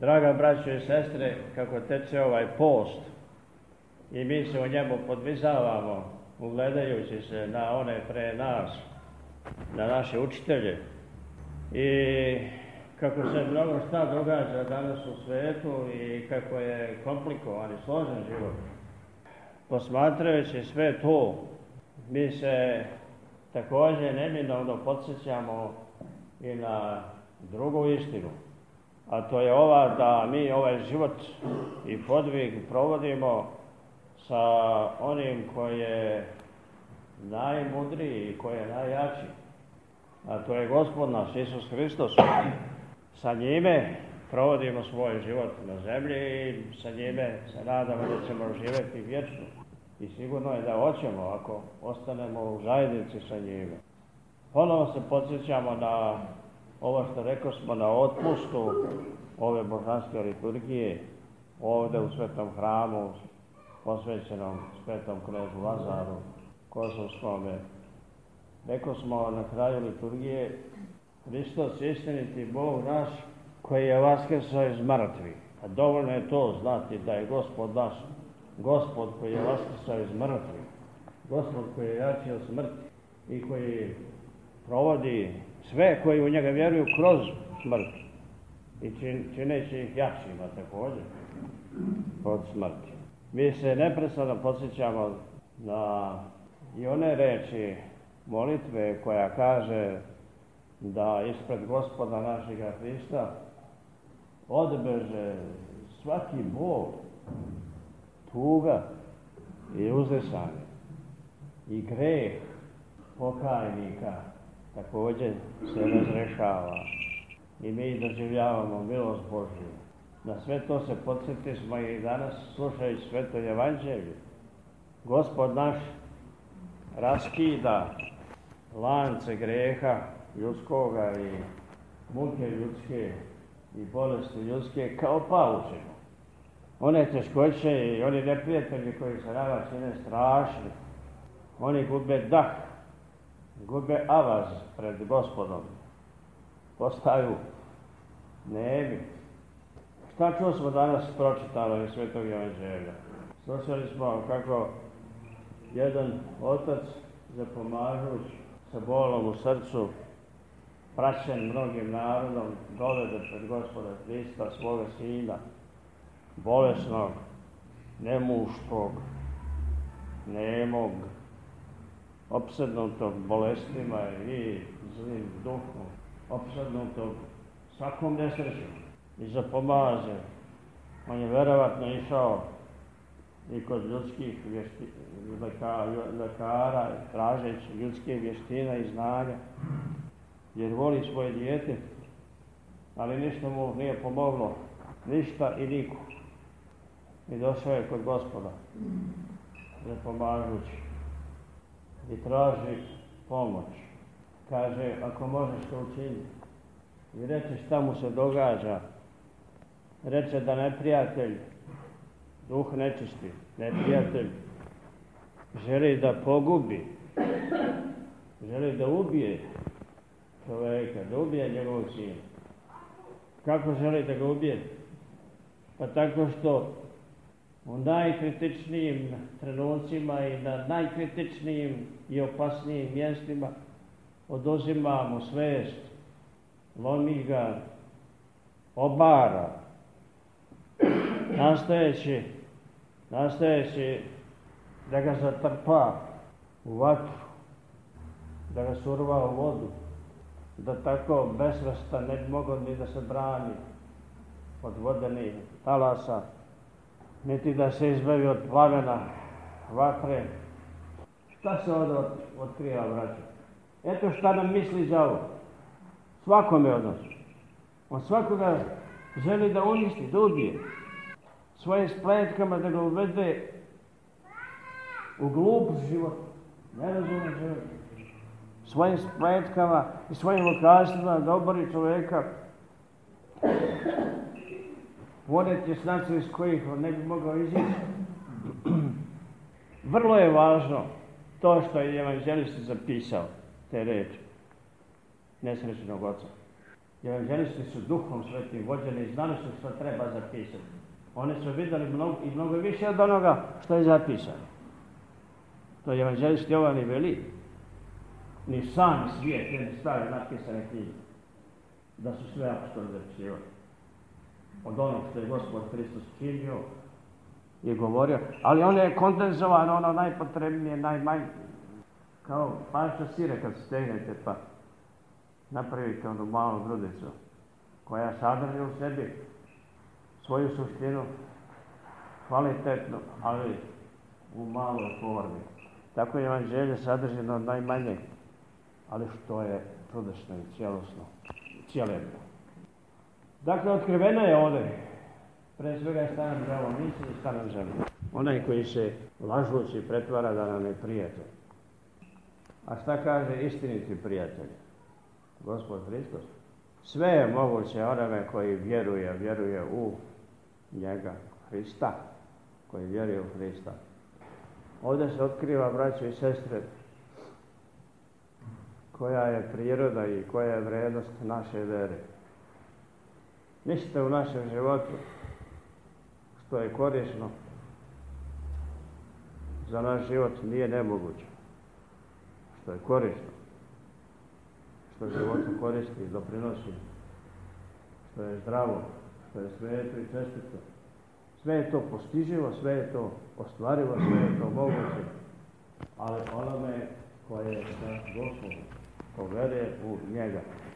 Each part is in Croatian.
Draga braćo i sestre, kako teče ovaj post i mi se u njemu podvizavamo, ugledajući se na one pre nas, na naše učitelje i kako se mnogo šta događa danas u svijetu i kako je komplikovan i složen život. Posmatrajući sve to, mi se također neminovno podsjećamo i na drugu istinu, a to je ova da mi ovaj život i podvig provodimo sa onim koji je najmudriji i koji je najjači, a to je Gospod naš Isus Hristos. Sa njime provodimo svoj život na zemlji i sa njime se nadamo da ćemo živjeti vječno. I sigurno je da hoćemo ako ostanemo u zajednici sa njime. Ponovo se podsjećamo na ovo što rekao smo na otpustu ove božanske liturgije ovdje u Svetom hramu posvećenom Svetom knezu Lazaru Kosovskome. Rekao smo na kraju liturgije: Hristos istiniti Bog naš koji je vaskrsao iz mrtvih. A dovoljno je to znati da je Gospod naš, Gospod koji je vaskrsao iz mrtvih, Gospod koji je jači od smrti i koji provodi sve koji u njega vjeruju kroz smrt i čineći ih jačima također od smrti. Mi se neprestano podsjećamo na i one reči molitve koja kaže da ispred Gospoda našega Hrista odbeže svaki bol, tuga i uznesanje i greh pokajnika također se razrešava i mi doživljavamo milost Božju. Na sve to se podsjeti smo i danas slušajući Sveto Evanđelje. Gospod naš raskida lance greha ljudskoga i muke ljudske i bolesti ljudske kao paučinu. One teškoće i oni neprijatelji koji se nama čine strašni, oni gube dah, gube avaz pred Gospodom, postaju nemi. Šta čuo smo danas pročitano iz Svetog Evanđelja? Slušali smo kako jedan otac zapomažući sa bolom u srcu, praćen mnogim narodom, dovede pred Gospoda Hrista svoga sina, bolesnog, nemuštog, nemog, opsednutog bolestima i zlim duhom, opsednutog svakom nesrećom i zapomaže. On je verovatno išao i kod ljudskih lekara, tražeći ljudske vještine i znanja, jer voli svoje dijete, ali ništa mu nije pomoglo, ništa i niko. I došao je kod Gospoda, zapomažući, i traži pomoć. Kaže, ako možeš to učiniti. I reče šta mu se događa. Reče da neprijatelj, duh nečisti, neprijatelj, želi da pogubi, želi da ubije čovjeka, da ubije njegovog sina. Kako želi da ga ubije? Pa tako što u najkritičnijim trenucima i na najkritičnijim i opasnijim mjestima oduzima mu svijest, lomi ga, obara, nastojeći da ga zatrpa u vatru, da ga surva u vodu, da tako besvrstan ne bi mogao ni da se brani od vodenih talasa, niti da se izbavi od plamena vatre. Šta se ovdje otkriva, braćo? Eto šta nam misli za ovo. Svakome od nas. On svakoga želi da uništi, da ubije. Svojim spletkama da ga uvede u glup život, nerazuman život. Svojim spletkama i svojim lokastvima da obori čovjeka one tjesnace iz kojih on ne bi mogao izići. Vrlo je važno to što je evanđelist zapisao te reči nesrećnog oca. Evanđelisti su duhom svetim vođeni i znali su što treba zapisati. Oni su vidjeli mnogo više od onoga što je zapisano. To je evanđelist Jovan i veli. Ni sami svijet ne stavi napisane knjige. Da su sve apostoli zapisivali. Od onog što je Gospod Hristos činio i govorio. Ali ono je kondenzovano, ono najpotrebnije, najmanje. Kao paša sire kad stegnete pa napravite onu malu grudicu koja sadrži u sebi svoju suštinu, kvalitetno, ali u maloj formi. Tako je evanđelje sadrženo najmanje, ali što je čudesno i cijelosno, cijeleno. Dakle, otkriveno je ovdje, pre svega je šta nam želimo misli i šta nam želimo. Onaj koji se lažući pretvara da nam je prijatelj. A šta kaže istiniti prijatelj? Gospod Hristos. Sve je moguće onome koji vjeruje u njega, Hrista, koji vjeruje u Hrista. Ovdje se otkriva, braćo i sestre, koja je priroda i koja je vrijednost naše vere. Mislite u našem životu što je korisno za naš život nije nemoguće. Što je korisno, što životu koristi, doprinosi, što je zdravo, što je sveto i čestito. Sve je to postiživo, sve je to ostvarivo, sve je to moguće, ali onome koje je sa Gospodom, ko veruje u njega.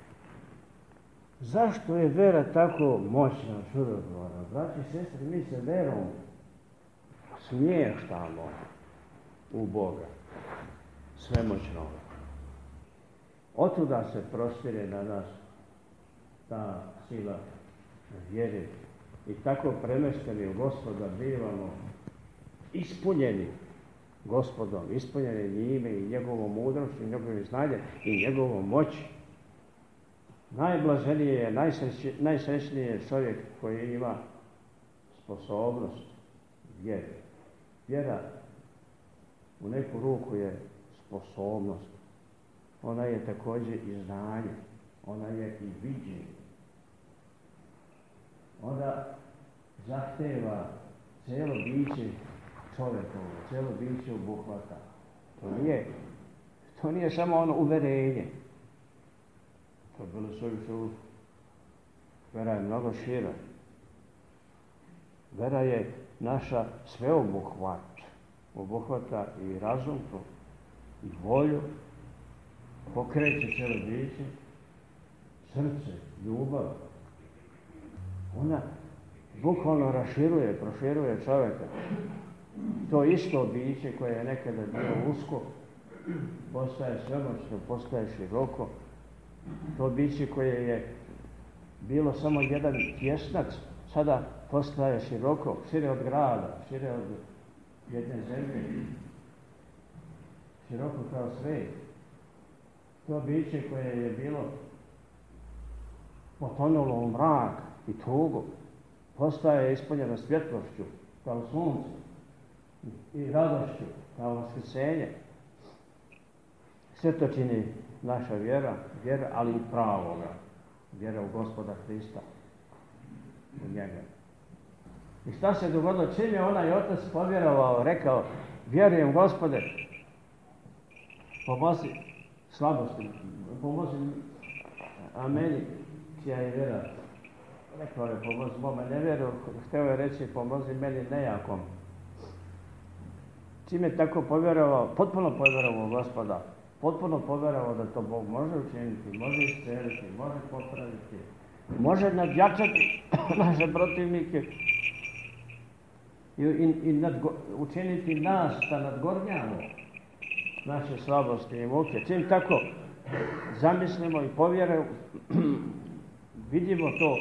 Zašto je vera tako moćna, čudotvorna? Braći i sestre, mi se verom smještamo u Boga, svemoćnog. Otuda se prostire na nas ta sila vjere i tako premešteni u Gospoda bivamo ispunjeni Gospodom, ispunjeni njime i njegovom mudrošću, i njegovim znanjem i njegovom moći. Najblaženiji je, najsrećniji je čovjek koji ima sposobnost vjere. Vjera u neku ruku je sposobnost. Ona je također i znanje. Ona je i viđenje. Ona zahteva cijelo biće čovjekovo, cijelo biće obuhvata. To nije samo ono uverenje. To je bilo suviše. Vera je mnogo šira. Vera je naša sveobuhvat. Obuhvata i razum, i volju, pokreće cijelo biće, srce, ljubav. Ona bukvalno proširuje čovjeka. To isto biće koje je nekada bilo usko, postaje svemoćno, postaje široko. To biće koje je bilo samo jedan tjesnac, sada postaje široko, šire od grada, šire od jedne zemlje, široko kao svijet. To biće koje je bilo potonulo u mrak i tugu, postaje ispunjeno svjetlošću kao sunce i radošću kao vaskrsenje. Sve to čini naša vjera, ali i pravoga, vjera u Gospoda Hrista, u njega. I šta se dogodilo? Čim je onaj otac povjerovao, rekao, vjerujem Gospode, pomozi slabosti, pomozi meni, čija je vjera. Rekao je, pomozi mome nevjeru, htio je reći, pomozi meni nejakom. Čim je tako povjerovao, potpuno povjerovao Gospoda, potpuno povjerovao da to Bog može učiniti, može isceliti, može popraviti, može nadjačati naše protivnike i učiniti nas da nadgornjamo naše slabosti i muke. Čim tako zamislimo i povjerujemo, vidimo to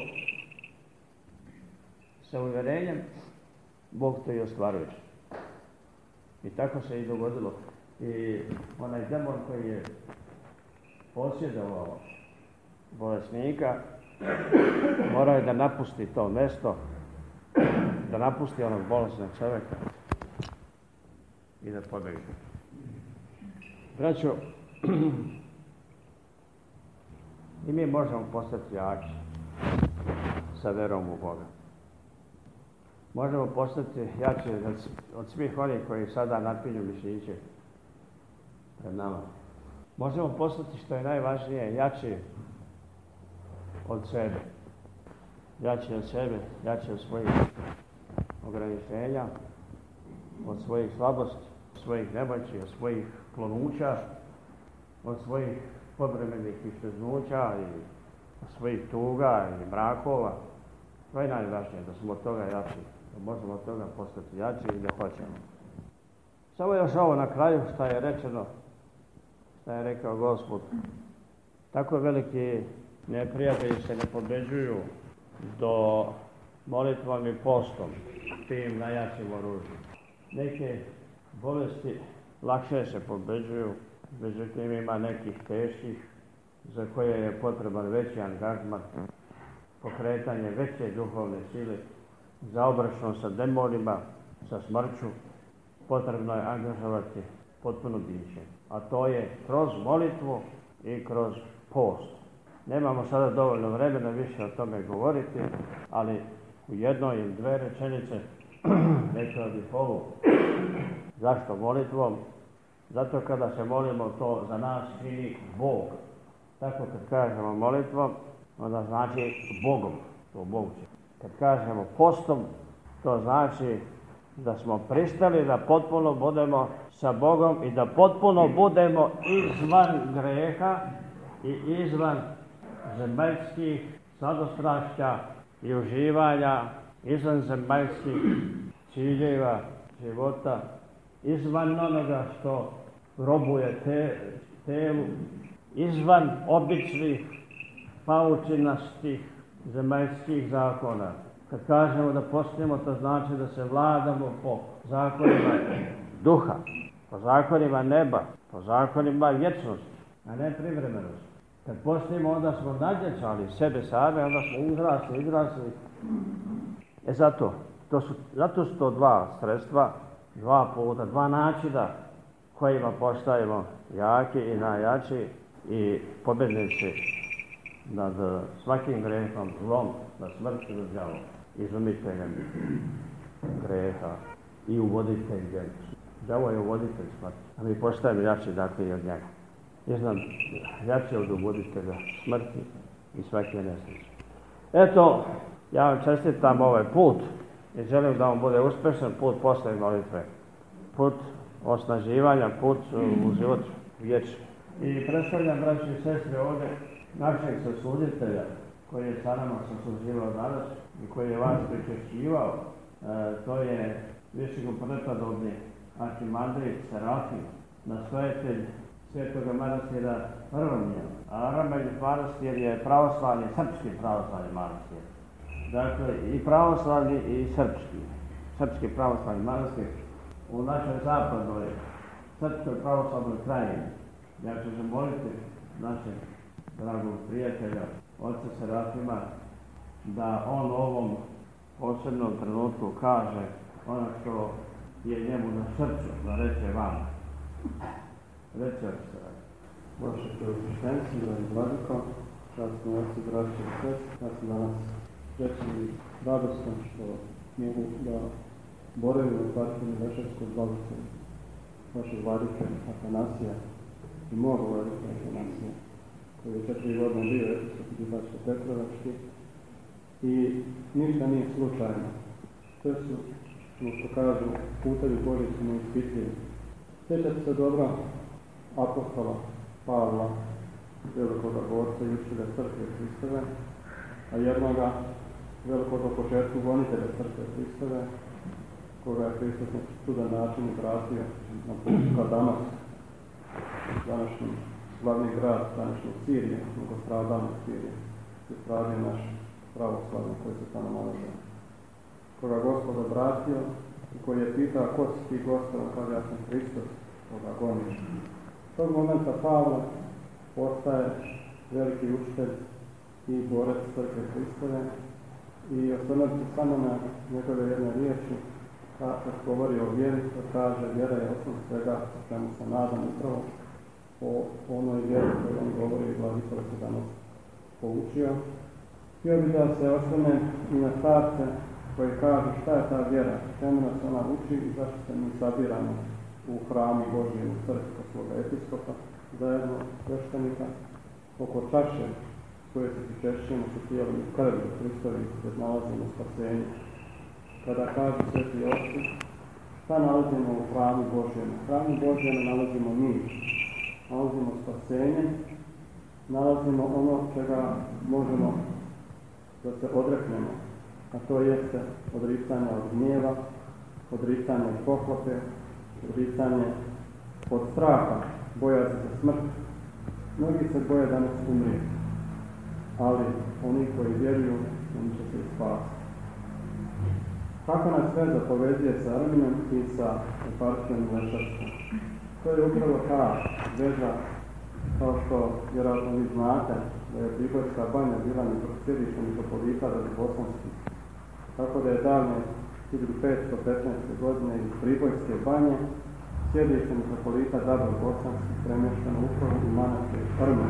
sa uvjerenjem, Bog to i ostvaruje. I tako se i dogodilo. I onaj demon koji je posjedovao bolesnika, morao je da napusti to mjesto, da napusti onog bolesnog čovjeka i da pobjegne. Braćo, I mi možemo postati jaki sa verom u Boga. Možemo postati jači od svih onih koji sada napinju mišiće pred nama. Možemo postati, što je najvažnije, jači od sebe. Jači od sebe, jači od svojih ograničenja, od svojih slabosti, od svojih nemoći, od svojih klonuća, od svojih povremenih išteznuća i od svojih tuga i mrakova. To je najvažnije, da smo od toga jači, da možemo od toga postati jači i da hoćemo. Samo još ovo na kraju što je rečeno, što je rekao Gospod. Tako veliki neprijatelji se ne pobeđuju do molitvom i postom, tim najjačim oružjem. Neke bolesti lakše se pobeđuju, međutim ima nekih teških za koje je potreban veći angažman, pokretanje veće duhovne sile, za obračun sa demonima, sa smrću, potrebno je angažovati potpuno biće. A to je kroz molitvu i kroz post. Nemamo sada dovoljno vremena više o tome govoriti, ali u jednoj ili dve rečenice rekao bih ovu. Zašto molitvom? Zato kada se molimo, to za nas čini Bog. Tako kad kažemo molitvom, onda znači Bogom, to Bog će. Kad kažemo postom, to znači da smo pristali da potpuno budemo sa Bogom i da potpuno budemo izvan greha i izvan zemaljskih sladostrašća i uživanja, izvan zemaljskih ciljeva života, izvan onoga što robuje telu, izvan običnih paučinastih zemaljskih zakona. Kad kažemo da postimo, to znači da se vladamo po zakonima duha, po zakonima neba, po zakonima vječnosti, a ne privremenosti. Kad postimo, onda smo nadjačali sebe same, onda smo izrasli. Zato su to dva sredstva, dva puta, dva načina kojima postajemo jaki i najjači i pobjednici nad svakim grehom, zlom, nad smrću i đavolom, izumiteljem greha i uvoditeljem. Đavo je uvoditelj smrti, a mi postajemo jači dakle i od njega. Jači od uvoditelja smrti i svake nesreće. Eto, ja vam čestitam ovaj put i želim da vam bude uspješan put posle molitve. Put osnaživanja, put u život vječni. I predstavljam, braći i sestre, ovdje našeg sasuditelja koji je sa nama sasluživao danas i koji je vas pričešćivao. To je višegoprepodobni arhimandrit Serafim, nastojatelj Svetoga manastira Hrvnija. A Hrvnji manastir je pravoslavni, srpski pravoslavni manastir. Dakle, i pravoslavni i srpski. Srpski pravoslavni manastir u našoj zapadnoj srpskoj pravoslavnoj krajini. Ja ću zamoliti našeg dragog prijatelja, oca Serafima, da on u ovom posebnom trenutku kaže ono što je njemu na srcu, da reče vama. Reče se. Vaše preosveštenci, dragi vladiko, časni oci, braći i sestre, ja sam danas srećan i radostan što mogu da boravim u Parkinu Vešarskog blagoslovu vašeg vladike Atanasija i mog vladike Atanasija, koji je 4 godine bio Episkopski Petrovački i ništa nije slučajno. Sve su, što kažu, putevi Božji su neispitljivi. Sjećate se dobro apostola Pavla, velikoga borca i učitelja crkve Hristove, a jednoga velikoga početku gonitelja crkve Hristove, koga je Hristos na čudan način vratio na putu ka Damasku, današnji glavni grad, današnji Sirije, mnogostradalne Sirije, gdje stradio naš pravoslavni koji se tamo nalaze. Koga Gospod obratio i koji je pitao ko si ti Gospod, kada ja sam Hristos, koga goniš. S tog momenta Pavla postaje veliki učitelj i borac crkve Hristove i osvrnuti se samo na njegove jedne riječi, kad govori o vjeri, to kaže vjera je osnov svega, čemu se nadam upravo o onoj vjeri koju on govori i vladikovi se danas poučio. Htio bih da se osvrnem i na starce koji kažu šta je ta vjera, čemu nas ona uči i zašto se mi sabiramo u hramu Božijem u crkvi kod svoga episkopa, zajedno sveštenika, oko čaše koje se pričešćujemo sa tijelom i krvlju Hristovi gdje nalazimo spasenje. Kada kažu sveti oci, šta nalazimo u hramu Božijem? U hramu Božijem nalazimo mir, nalazimo spasenje, nalazimo ono čega možemo da se odreknemo, a to jeste odricanje od gnjeva, odricanje od pohlepe, odricanje od straha, bojazni za smrt. Mnogi se boje danas umrijeti, ali oni koji vjeruju, oni će se spasiti. Kako nas veza povezuje sa Arminom i sa eparhijom Lešarskom? To je upravo ta veza, kao što vjerojatno vi znate, da je Pribojska banja bila sjedište mitropolita Bosanskih. Tako da je davne 1515. godine iz Pribojske banje sjedište mitropolita Bosanskih premješteno upravo u manastir Armin,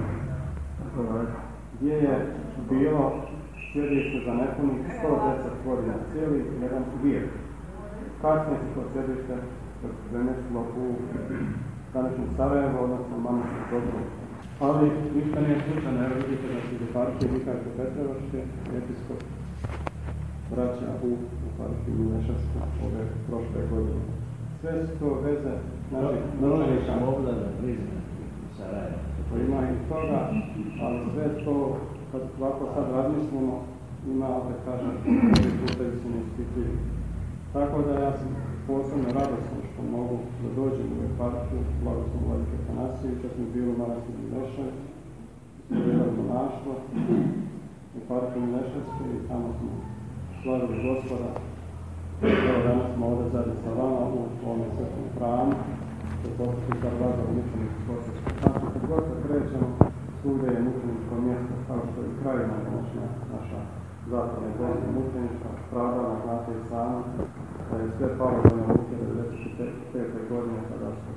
gdje je bilo sjedište za nepunih 110 godina, cijeli jedan vijek. Kasnije se to sjedište premjestilo u današnji Sarajevo, odnosno manastir Dobrovica. Ali ništa nije slučajno, evo vidite da su eparhije Vikajko Petrovačke, episkop vraća u eparhiju Milešarsku ove prošle godine. Sve su to veze naših Množnika obdane blizne Sarajevo. Ima i toga, ali sve to, kad ovako sad razmislimo, ima, opet kažem, koji putevi su neispitljivi. Tako da ja sam posebno radostan što mogu da dođem u eparhiju Blagoslova Vladike Atanasijevića, smo bili u manastiru Mileševac, studirali monaštvo, u eparhiju Mileševske i tamo smo slavili Gospoda. Evo danas smo ovdje zajedno sa vama u ovome svetom hramu, što je posjetiti za vlada u mučeniku Kosovskog. Znači, kad god se krećemo, svugdje je mučeničko mjesto, kao što je krajina današnja naša zapadna Bosna mučenička, stradala, znate i sami, da je sve palo do Neluke 1995. godine kada su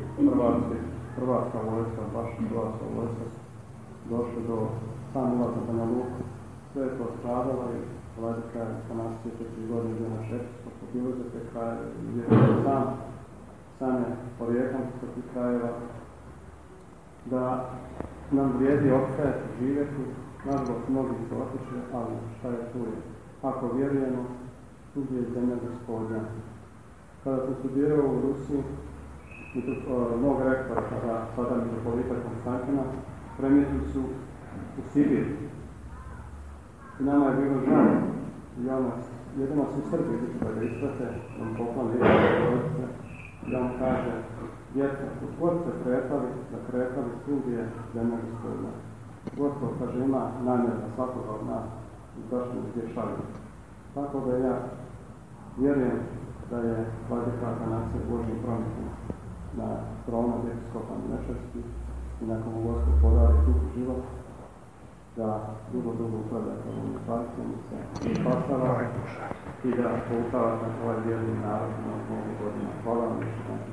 hrvatska vojska, baš hrvatska vojska, došli do sam ulaza do Neluku. Sve je to stradalo i Vladika Atanasije 4 godine bio naš episkop, bilo za te krajeve i je sam je porijekom sa tih krajeva da nam vrijedi opstajati, živjeti. Nažalost, mnogi su otišli, ali šta je tu je? Ako vjerujemo, svugdje je zemlja Gospodnja. Kada sam studirao u Rusiji, mog rektora, sada mitropolita Konstantina, premjestili su u Sibir. I nama je bilo žao. Jedino su Srbi da ga isprate, da mu poklali jedne i on kaže, djeca, u god se kretali svugdje zemlja Gospodnja. Gospod, kaže, ima namjer za svakoga od nas i zašto nas gdje šalje. Tako da ja vjerujem da je Vladika Atanasije Božjim promislom na tronu episkopa Mileševski i nakon Gospod podari duh život, da dugo upravlja ovom eparhijom se spasava i da poučava ovaj vjerni narod na mnogo godina. Hvala vam.